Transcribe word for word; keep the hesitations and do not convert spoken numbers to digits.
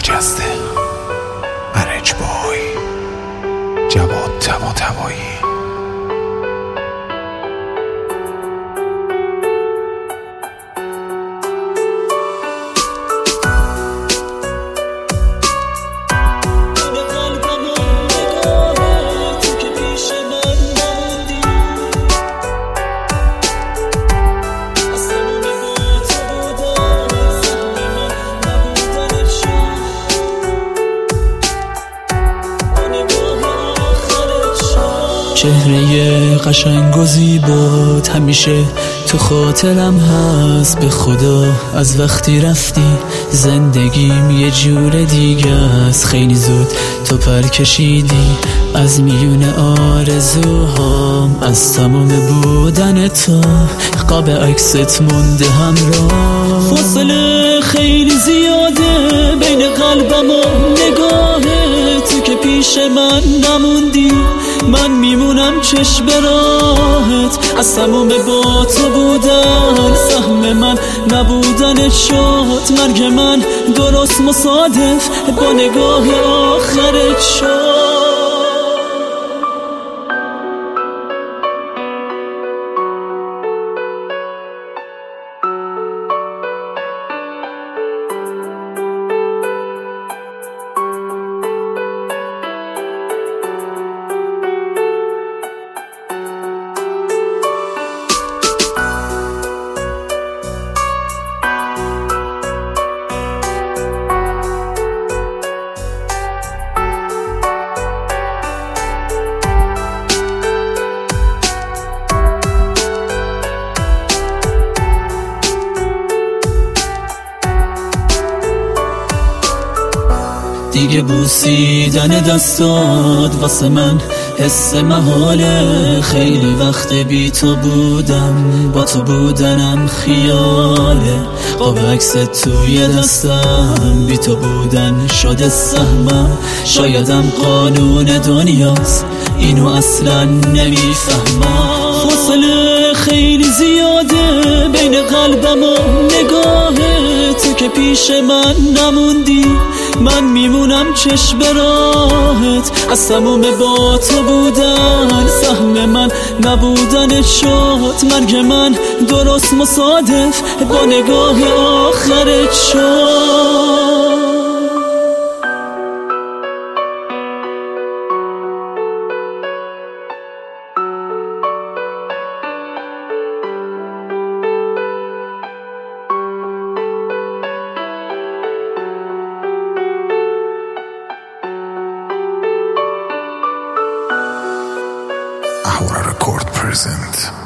خجسته ارج بای جواد تبا تبایی چهره قشنگ و زیبات همیشه تو خاطرم هست. به خدا از وقتی رفتی زندگیم یه جور دیگه است. خیلی زود تو پر کشیدی از میون آرزوهام، از تمام بودن تو قاب عکست مونده همراه. فاصله خیلی زیاده بین قلبم و نگاهت، تو که پیش من نموندی من میمونم چشم به راهت. از تمام با تو بودن سهم من نبودن شد، مرگ من درست مصادف با نگاه آخرت شد. دیگه بوسیدن دستات واسه من حس محاله. خیلی وقت بی تو بودم، با تو بودنم خیاله. قاب عکس توی دستم بی تو بودن شده سهمم. شایدم قانون دنیاست اینو اصلا نمیفهمم. فاصله خیلی زیاده بین قلبم و نگاهت، تو که پیش من نموندی من میمونم چشم به راهت. از تمام با تو بودن سهم من نبودن شد، مرگ من درست مصادف با نگاه آخرت شد. Ahura Record present.